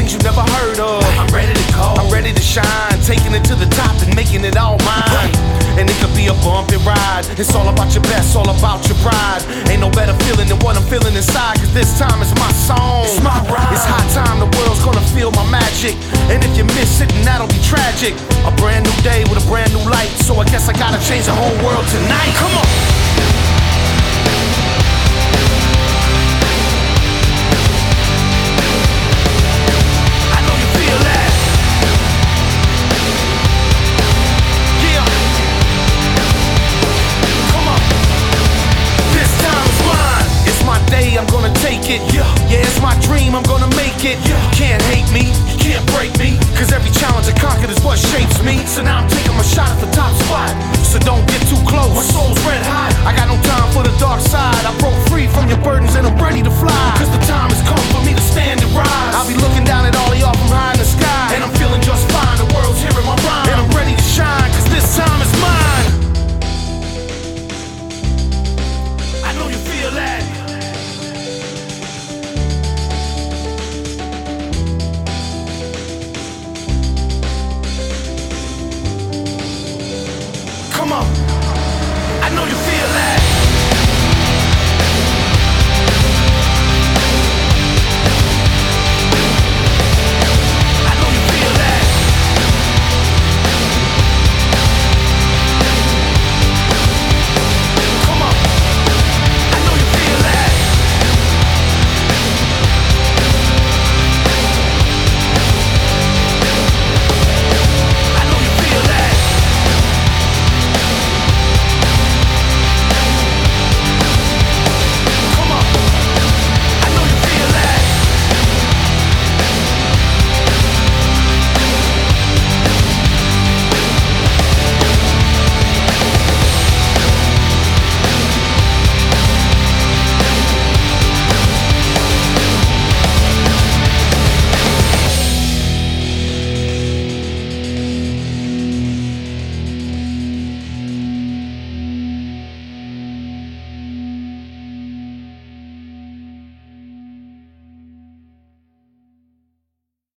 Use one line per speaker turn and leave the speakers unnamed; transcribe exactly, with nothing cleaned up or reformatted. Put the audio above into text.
things you never heard of. I'm ready to go, I'm ready to shine, taking it to the top and making it all mine. And it could be a bumpy ride. It's all about your best, all about your pride. Ain't no better feeling than what I'm feeling inside, cause this time it's my song. It's my ride. It's high time, the world's gonna feel my magic. And if you miss it, then that'll be tragic. A brand new day with a brand new light, so I guess I gotta change the whole world tonight. Come on.